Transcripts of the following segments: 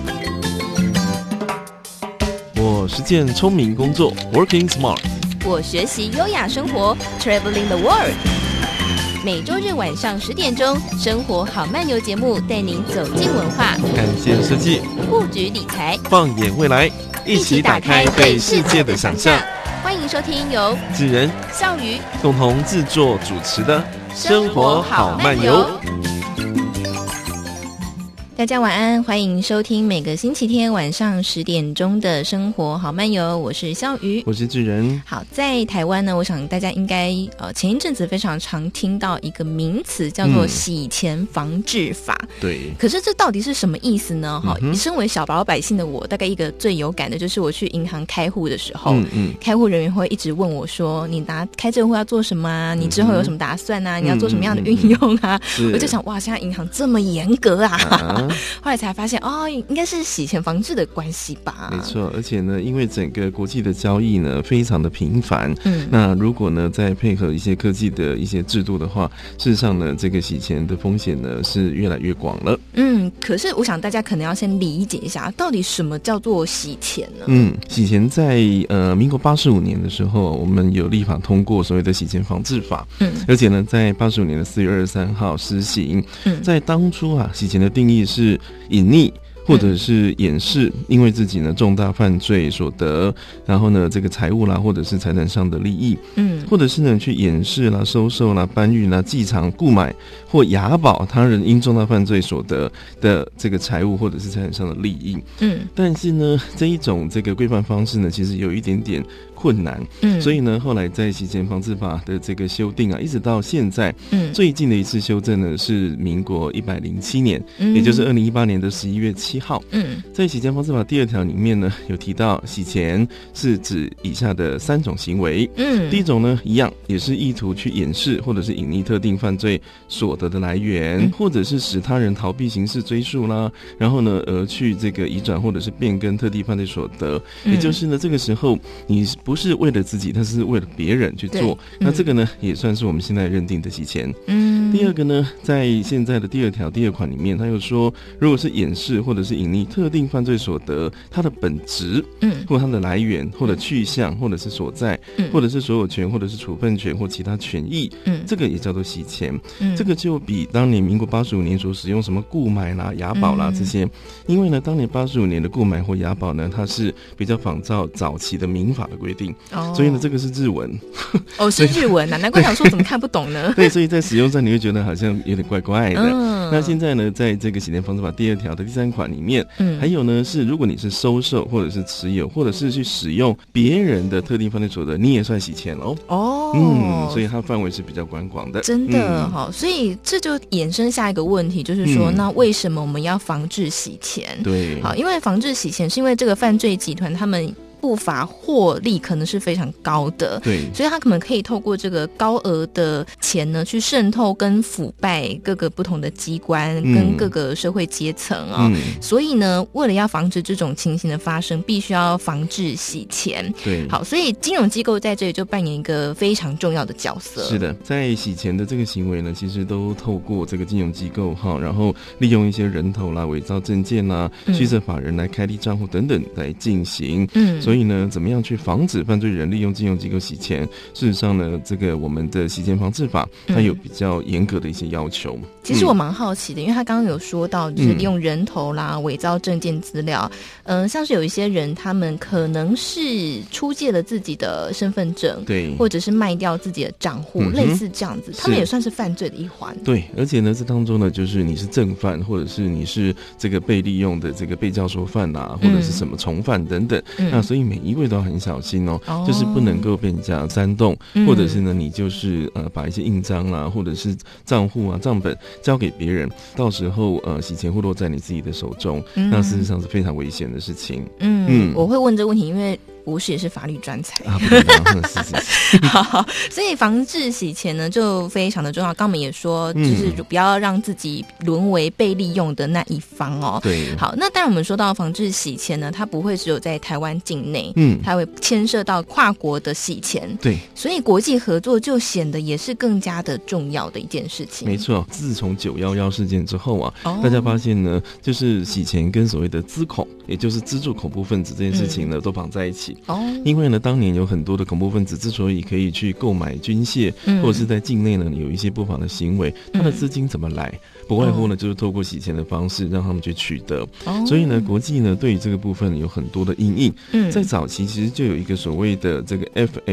我实践聪明工作 Working Smart， 我学习优雅生活 Traveling the World。每周日晚上10点钟，生活好漫游节目带您走进文化， 看见设计， 布局理财， 放眼未来，一起打开对世界的想象。 欢迎收听由智仁、 笑鱼共同制作主持的生活好漫游。 大家晚安，欢迎收听每个星期天晚上10点钟的生活好漫游，我是笑鱼， 我是智仁。 好，在台湾呢，我想大家应该前一阵子非常常听到一个名词叫做洗钱防治法。 对， 可是这到底是什么意思呢？身为小老百姓的我，大概一个最有感的就是我去银行开户的时候，开户人员会一直问我说，你开这个户要做什么啊？你之后有什么打算啊？你要做什么样的运用啊？我就想，哇，现在银行这么严格啊！后来才发现应该是洗钱防治的关系吧。 没错，而且呢，因为整个国际的交易呢非常的频繁，那如果呢再配合一些科技的一些制度的话，事实上呢，这个洗钱的风险呢是越来越广了。 可是我想大家可能要先理解一下，到底什么叫做洗钱呢？ 洗钱在民国85年的时候，我们有立法通过所谓的洗钱防治法，而且呢，在85年的4月23号施行。在当初洗钱的定义是隐匿或者是掩饰因为自己呢重大犯罪所得，然后呢这个财物啦或者是财产上的利益，或者是呢去掩饰啦、收受啦、搬运啦、寄藏、雇买或押保他人因重大犯罪所得的这个财物或者是财产上的利益。但是呢这一种这个规范方式呢其实有一点点困难，所以呢后来在洗钱防治法的这个修订一直到现在，最近的一次修正呢是民国107年，也就是2018年的11月7号。在洗钱防治法第2条里面呢有提到，洗钱是指以下的3种行为。第一种呢一样也是意图去掩饰或者是隐匿特定犯罪所得的来源，或者是使他人逃避刑事追诉啦，然后呢而去这个移转或者是变更特定犯罪所得，也就是呢这个时候你不是为了自己，但是为了别人去做，那这个呢也算是我们现在认定的洗钱。第二个呢，在现在的第2条第2款里面，他又说，如果是掩饰或者是隐匿特定犯罪所得，它的本质，或它的来源，或者去向，或者是所在，或者是所有权，或者是处分权或其他权益，这个也叫做洗钱。这个就比当年民国85年所使用什么雇买啦、押保啦这些，因为呢，当年85年的雇买或押保呢，它是比较仿照早期的民法的规定，所以呢，这个是日文。 是日文啊，难怪想说怎么看不懂呢？ 对，所以在使用上你会觉得好像有点怪怪的。那现在呢，在这个洗钱防治法第2条的第3款里面，还有呢是如果你是收受或者是持有或者是去使用别人的特定犯罪所得，你也算洗钱所以它范围是比较宽广的。 真的所以这就衍生下一个问题，就是说，那为什么我们要防治洗钱？ 对， 因为防治洗钱是因为这个犯罪集团他们不法获利可能是非常高的， 对， 所以他可能可以透过这个高额的钱呢，去渗透跟腐败各个不同的机关跟各个社会阶层所以呢，为了要防止这种情形的发生，必须要防治洗钱。 对， 好，所以金融机构在这里就扮演一个非常重要的角色。 是的，在洗钱的这个行为呢，其实都透过这个金融机构然后利用一些人头啦、伪造证件啦、虚设法人来开立账户等等来进行。所以呢，怎么样去防止犯罪人利用金融机构洗钱？事实上呢，这个我们的洗钱防治法它有比较严格的一些要求。 其实我蛮好奇的，因为他刚刚有说到，就是利用人头啦、伪造证件资料，像是有一些人，他们可能是出借了自己的身份证， 对， 或者是卖掉自己的账户，类似这样子，他们也算是犯罪的一环。 对，而且呢，这当中呢，就是你是正犯，或者是你是这个被利用的这个被教唆犯或者是什么从犯等等，那所以每一位都要很小心就是不能够被人家煽动，或者是呢，你就是把一些印章啦，或者是账户账本交给别人，到时候洗钱会落在你自己的手中，那事实上是非常危险的事情。 我会问这个问题，因为博士，也是法律专才啊，不可能，是。 好，所以防治洗钱呢就非常的重要。刚我们也说，就是不要让自己沦为被利用的那一方哦。 对， 好，那当然我们说到防治洗钱呢，它不会只有在台湾境内，它会牵涉到跨国的洗钱。 对， 所以国际合作就显得也是更加的重要的一件事情。 没错，自从911事件之后啊，大家发现呢，就是洗钱跟所谓的资恐，也就是资助恐怖分子这件事情呢，都绑在一起。因为呢，当年有很多的恐怖分子之所以可以去购买军械，或者是在境内呢有一些不法的行为，他的资金怎么来？不外乎呢，就是透过洗钱的方式让他们去取得。所以呢，国际呢对于这个部分有很多的因应。在早期其实就有一个所谓的这个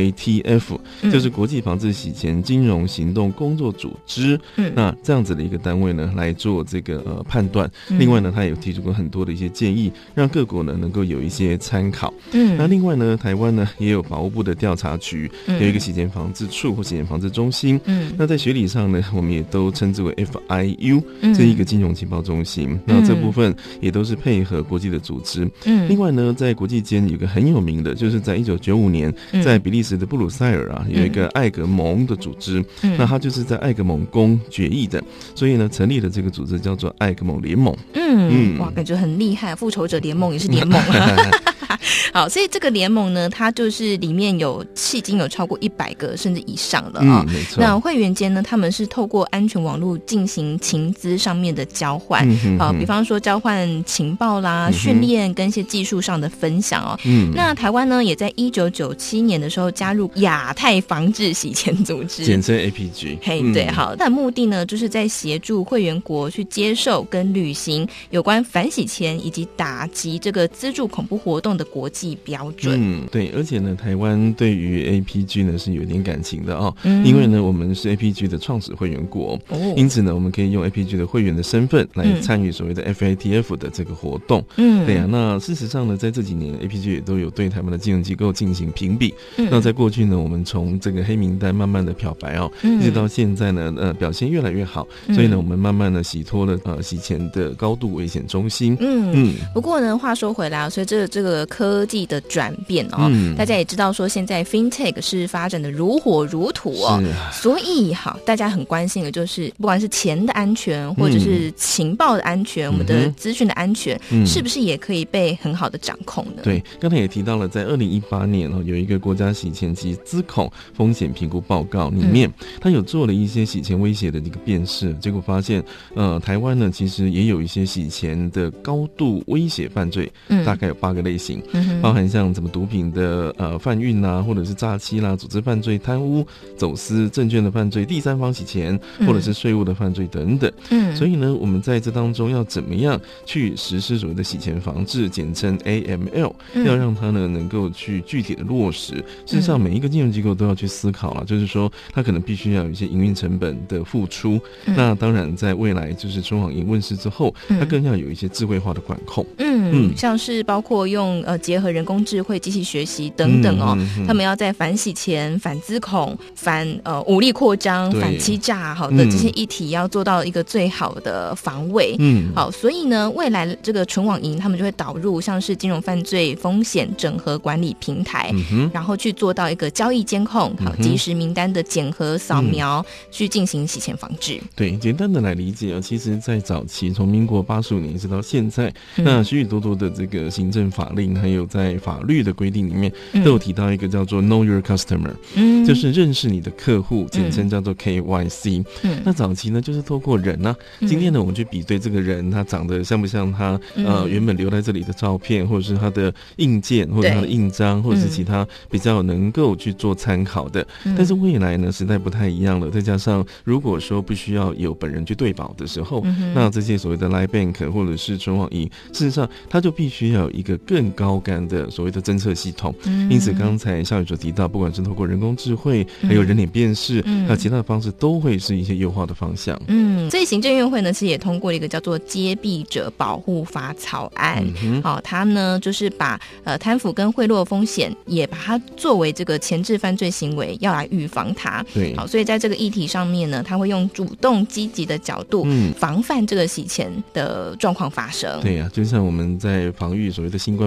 FATF，就是国际防治洗钱金融行动工作组织。那这样子的一个单位呢来做这个判断。另外呢，他也有提出过很多的一些建议，让各国呢能够有一些参考。那另外呢，台湾呢也有法务部的调查局，有一个洗钱防治处或洗钱防治中心。那在学理上呢，我们也都称之为 FIU。这一个金融情报中心，那这部分也都是配合国际的组织。另外呢，在国际间有一个很有名的，就是在1995年，在比利时的布鲁塞尔啊，有一个艾格蒙的组织。那它就是在艾格蒙宫决议的，所以呢，成立的这个组织叫做艾格蒙联盟。 哇，感觉很厉害，复仇者联盟也是联盟。好，所以这个联盟呢，它就是里面有迄今有超过100个甚至以上了啊。 没错。 那会员间呢，他们是透过安全网络进行情资上面的交换，比方说交换情报啦、训练跟一些技术上的分享哦。那台湾呢，也在1997年的时候加入亚太防治洗钱组织， 简称 APG。 对，好，那目的呢，就是在协助会员国去接受跟履行有关反洗钱以及打击这个资助恐怖活动的国际标准。 对，而且呢，台湾对于 APG 呢是有点感情的哦。因为呢，我们是 APG 的创始会员国，因此呢，我们可以用 APG 的会员的身份来参与所谓的 FATF 的这个活动。对啊，那事实上呢，在这几年 APG 也都有对台湾的金融机构进行评比。那在过去呢，我们从这个黑名单慢慢的漂白哦，一直到现在呢，表现越来越好。所以呢，我们慢慢的洗脱了洗钱的高度危险中心。 不过呢，话说回来，随着这个科技的转变哦，大家也知道说现在 FinTech 是发展的如火如荼哦，所以好，大家很关心的就是不管是钱的安全，或者是情报的安全，我们的资讯的安全，是不是也可以被很好的掌控呢？ 对，刚才也提到了，在2018年有一个国家洗钱及资恐风险评估报告里面，它有做了一些洗钱威胁的一个辨识，结果发现台湾呢其实也有一些洗钱的高度威胁犯罪，大概有8个类型，包含像什么毒品的贩运啦，或者是诈欺啦、组织犯罪、贪污、走私、证券的犯罪、第三方洗钱，或者是税务的犯罪等等。所以呢，我们在这当中要怎么样去实施所谓的洗钱防治，简称 AML，要让它呢能够去具体的落实。事实上，每一个金融机构都要去思考了，就是说它可能必须要有一些营运成本的付出。那当然，在未来就是纯网银问世之后，它更要有一些智慧化的管控。 像是包括用结合人工智慧、机器学习等等哦，他们要在反洗钱、反资恐、反武力扩张、反欺诈好的这些议题要做到一个最好的防卫。好，所以呢，未来这个纯网银他们就会导入像是金融犯罪风险整合管理平台，然后去做到一个交易监控、好即时名单的检核扫描，去进行洗钱防治。 对，简单的来理解其实在早期从民国85年一直到现在，那许许多多的这个行政法令还有在法律的规定里面都有提到一个叫做 Know Your Customer，就是认识你的客户，简称叫做 KYC。那早期呢就是透过人啊，今天呢我们去比对这个人他长得像不像他原本留在这里的照片，或者是他的印件，或者他的印章，或者是其他比较能够去做参考的。但是未来呢时代不太一样了，再加上如果说不需要有本人去对保的时候，那这些所谓的 Line Bank 或者是纯网银，事实上它就必须要有一个更高竿的所谓的侦测系统。因此刚才夏宇所提到，不管是透过人工智慧，还有人脸辨识，还有其他的方式，都会是一些优化的方向。 所以行政院会呢其实也通过了一个叫做揭弊者保护法草案。它呢就是把贪腐跟贿赂风险也把它作为这个前置犯罪行为，要来预防它。 对， 好，所以在这个议题上面呢，它会用主动积极的角度防范这个洗钱的状况发生。 对啊，就像我们在防御所谓的新冠肺炎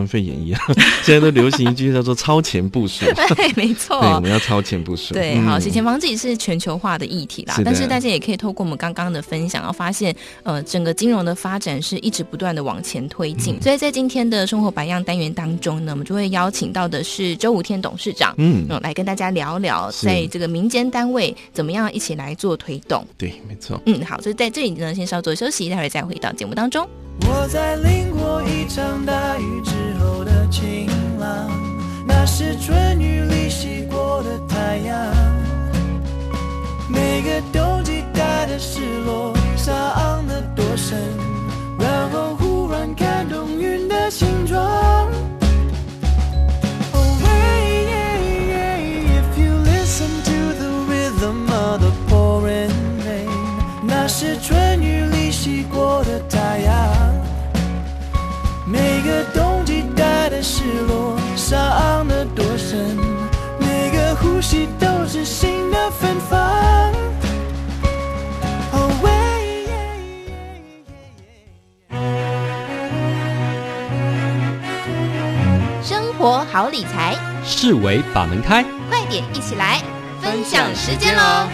一样，现在都流行一句叫做超前部署。 对，没错， 对，我们要超前部署。 对，好，洗钱防治也是全球化的议题啦，但是大家也可以透过我们刚刚的分享，要发现整个金融的发展是一直不断的往前推进。所以在今天的生活百样单元当中呢，我们就会邀请到的是周武天董事长，来跟大家聊聊在这个民间单位怎么样一起来做推动。 对，没错。 好，所以在这里呢，先稍作休息，待会再回到节目当中。 我在淋过一场大雨之后的晴朗，那是春雨里洗过的太阳，每个冬季带的失落伤得多深，然后忽然看懂云的形状。Oh hey, if you listen to the rhythm of the pouring rain， 那是春雨里洗过的太阳，每个冬季带的失落伤得多深，每个呼吸都是新的芬芳。 生活好理财， 视为把门开， 快点一起来分享时间咯。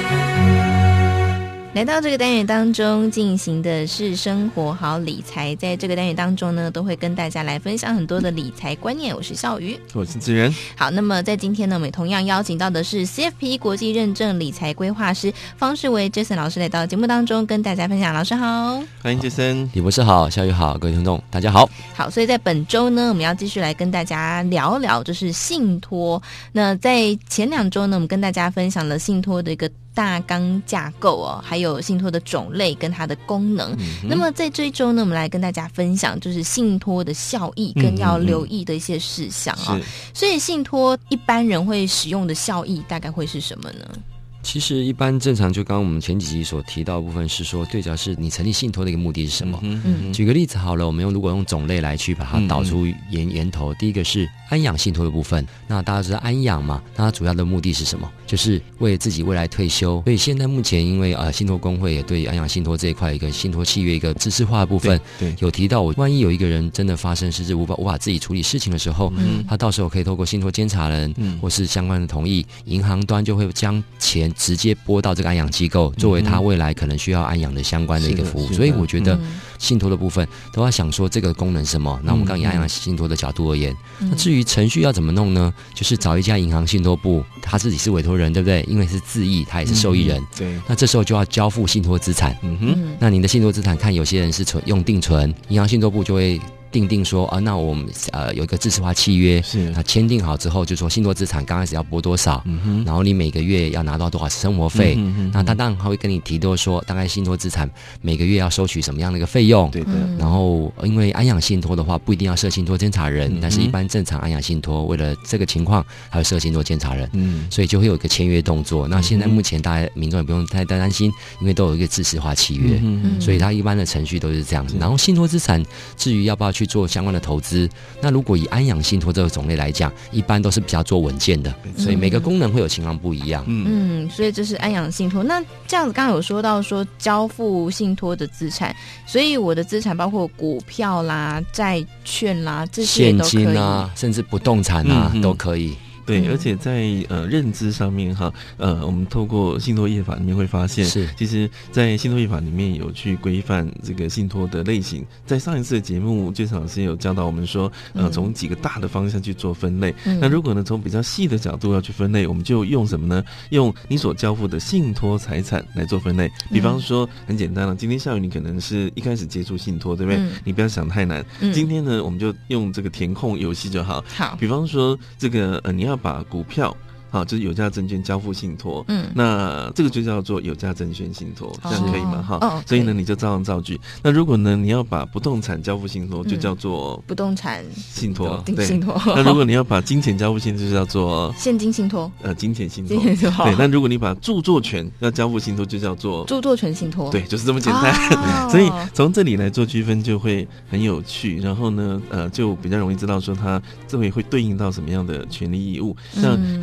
来到这个单元当中进行的是生活好理财，在这个单元当中呢，都会跟大家来分享很多的理财观念。我是笑瑜， 我是志源。 好，那么在今天呢，我们同样邀请到的是 CFP 国际认证理财规划师方世维 Jason 老师来到节目当中跟大家分享。老师好。 欢迎 Jason。 李博士好，笑瑜好，各位听众大家好。 好，所以在本周呢，我们要继续来跟大家聊聊就是信托。那在前2周呢，我们跟大家分享了信托的一个大纲架构还有信托的种类跟它的功能。那么在这一周呢，我们来跟大家分享就是信托的效益跟要留意的一些事项所以信托一般人会使用的效益大概会是什么呢？ 其实一般正常，就刚刚我们前几集所提到的部分是说，最主要是你成立信托的一个目的是什么。举个例子好了，我们如果用种类来去把它导出源头，第一个是安养信托的部分。那大家知道安养嘛，那它主要的目的是什么？就是为自己未来退休。所以现在目前因为信托公会也对安养信托这一块一个信托契约一个知识化的部分，对有提到，我万一有一个人真的发生失智无法自己处理事情的时候，他到时候可以透过信托监察人或是相关的同意，银行端就会将钱直接拨到这个安养机构，作为他未来可能需要安养的相关的一个服务。所以我觉得信托的部分都要想说这个功能是什么。那我们刚以安养信托的角度而言，那至于程序要怎么弄呢？就是找一家银行信托部，他自己是委托人，对不对？因为是自益，他也是受益人。 对， 那这时候就要交付信托资产。那您的信托资产，看有些人是用定存，银行信托部就会定说那我们有一个知识化契约，是那签订好之后，就说信托资产刚开始要拨多少，然后你每个月要拿到多少生活费，那他当然会跟你提到说，大概信托资产每个月要收取什么样的一个费用。 对的。 然后因为安养信托的话，不一定要设信托监察人，但是一般正常安养信托为了这个情况，还会设信托监察人，所以就会有一个签约动作。那现在目前大家民众也不用太担心，因为都有一个知识化契约，所以它一般的程序都是这样子。然后信托资产至于要不要去做相关的投资，那如果以安养信托这个种类来讲，一般都是比较做稳健的，所以每个功能会有情况不一样。 所以这是安养信托。那这样子刚刚有说到说交付信托的资产，所以我的资产包括股票啦、债券啦，这些都可以， 现金啊，甚至不动产啊，都可以。 对，而且在认知上面哈，我们透过信托业法里面会发现，是其实，在信托业法里面有去规范这个信托的类型。在上一次的节目，Jason老师有教导我们说，从几个大的方向去做分类。那如果呢，从比较细的角度要去分类，我们就用什么呢？用你所交付的信托财产来做分类。比方说，很简单了，今天下午你可能是一开始接触信托，对不对？你不要想太难。今天呢，我们就用这个填空游戏就好。 好， 比方说这个你要把股票就是有价证券交付信托，那这个就叫做有价证券信托，这样可以吗？所以呢，你就照样造句。那如果呢，你要把不动产交付信托，就叫做不动产信托， 对。信托。 那如果你要把金钱交付信托，就叫做现金信托， 金钱信托。对。那如果你把著作权要交付信托，就叫做著作权信托。 对，就是这么简单。所以从这里来做区分就会很有趣，然后呢，就比较容易知道说它这会对应到什么样的权利义务。像刚才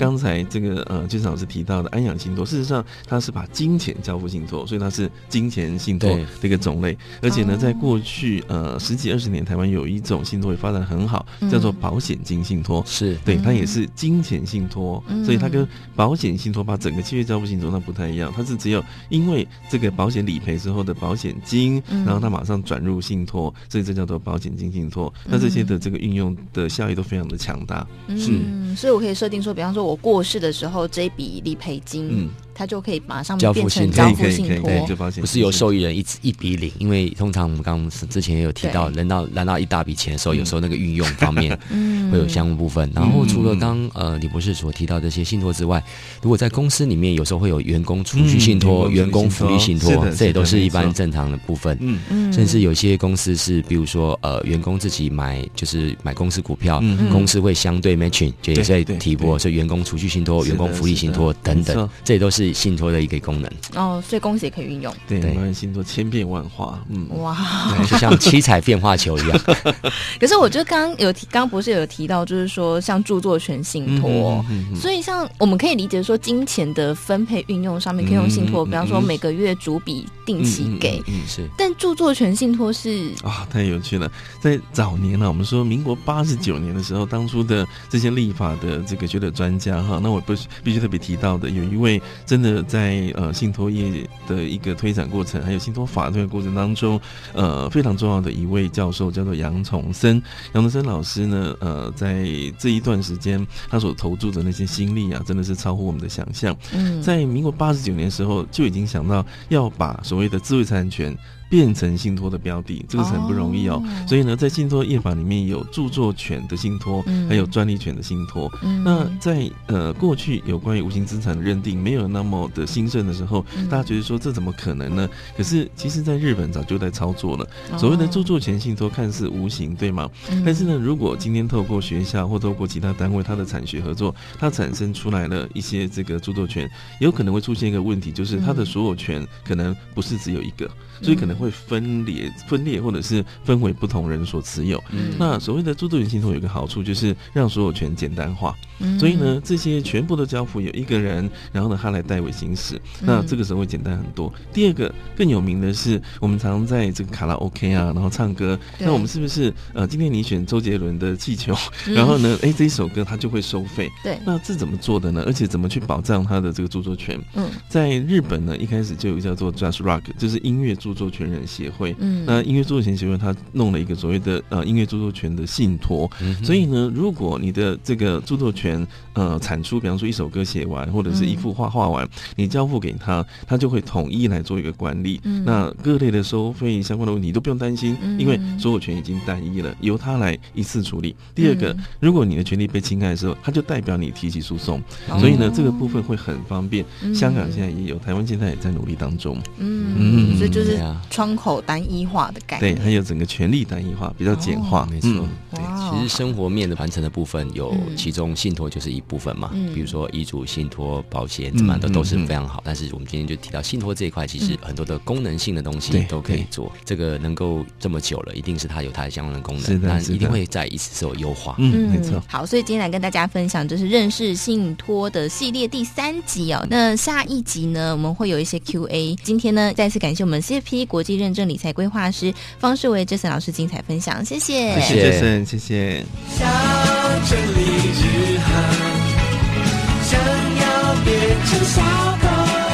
这个就是老师提到的安养信托，事实上它是把金钱交付信托，所以它是金钱信托的一个种类。而且呢，在过去10几20年，台湾有一种信托也发展很好，叫做保险金信托。 是对，它也是金钱信托，所以它跟保险信托把整个契约交付信托那不太一样，它是只有因为这个保险理赔之后的保险金，然后它马上转入信托，所以这叫做保险金信托。那这些的这个运用的效益都非常的强大。 所以我可以设定说，比方说我过世的时候，这一笔理赔金，它就可以马上变成交付信托， 不是由受益人一笔领，因为通常我们刚之前也有提到，拿到一大笔钱的时候，有时候那个运用方面会有相关部分。然后除了刚李博士所提到这些信托之外，如果在公司里面有时候会有员工储蓄信托、员工福利信托，这也都是一般正常的部分。甚至有些公司是，比如说员工自己买公司股票，公司会相对 matching， 就也在提拨，所以员工储蓄信托、员工福利信托等等，这也都是信托的一个功能。 所以公司也可以运用。 对，信托千变万化。 哇， 就像七彩变化球一样。 可是我觉得刚不是有提到，就是说像著作权信托，所以像我们可以理解说，金钱的分配运用上面可以用信托，比方说每个月逐笔定期给。 是。 但著作权信托是太有趣了。在早年我们说民国89年的时候，当初的这些立法的这个学者专家那我必须特别提到的，有一位真的在信托业的一个推展过程，还有信托法推展过程当中，非常重要的一位教授叫做杨崇森。杨崇森老师呢，在这一段时间他所投注的那些心力真的是超乎我们的想象。在民国89年的时候就已经想到要把所谓的智慧财产权变成信托的标的，这个是很不容易所以呢，在信托业法里面有著作权的信托，还有专利权的信托。那在过去有关于无形资产的认定没有那么的兴盛的时候，大家觉得说这怎么可能呢？可是其实在日本早就在操作了。所谓的著作权信托看似无形，对吗？但是呢，如果今天透过学校或透过其他单位它的产学合作，它产生出来了一些这个著作权，有可能会出现一个问题，就是它的所有权可能不是只有一个，所以可能会分裂或者是分为不同人所持有。那所谓的著作权信托有一个好处，就是让所有权简单化。所以呢，这些全部的交付有一个人，然后呢他来代为行使，那这个时候会简单很多。第二个更有名的是，我们常在这个卡拉 OK 然后唱歌，那我们是不是今天你选周杰伦的气球，然后呢这一首歌他就会收费？对，那这怎么做的呢？而且怎么去保障他的这个著作权？在日本呢，一开始就有叫做 Just Rock， 就是音乐著作权人协会。那音乐著作权协会他弄了一个所谓的音乐著作权的信托。所以呢，如果你的这个著作权产出，比方说一首歌写完，或者是一幅画画完，你交付给他，他就会统一来做一个管理。那各类的收费相关的问题都不用担心，因为所有权已经单一了，由他来一次处理。第二个，如果你的权利被侵害的时候，他就代表你提起诉讼。所以呢，这个部分会很方便。香港现在也有，台湾现在也在努力当中。 所以就是窗口单一化的概念。 对，还有整个权利单一化，比较简化。 没错。对，其实生活面的完成的部分有其中信托就是一部分嘛，比如说遗嘱信托、保险怎么样的都是非常好。但是我们今天就提到信托这一块，其实很多的功能性的东西都可以做。这个能够这么久了，一定是它有它的相关的功能，但一定会在一直有优化。 没错。 好，所以今天来跟大家分享就是认识信托的系列第3集那下一集呢，我们会有一些 Q&A。今天呢，再次感谢我们 CFP 国际认证理财规划师方世维 Jason 老师精彩分享，谢谢。 谢谢 Jason， 谢谢。 小镇里日韩，想要变成小狗，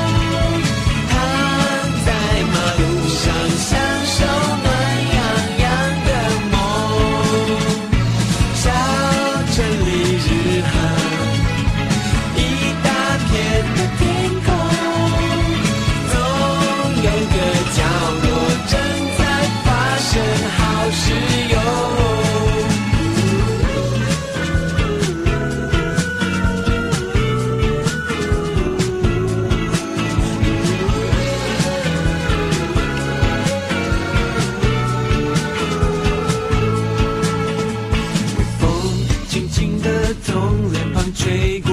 躺在马路上享受暖洋洋的梦。小镇里日韩，一大片的天空，总有个角落正在发生好事哟。从脸庞吹过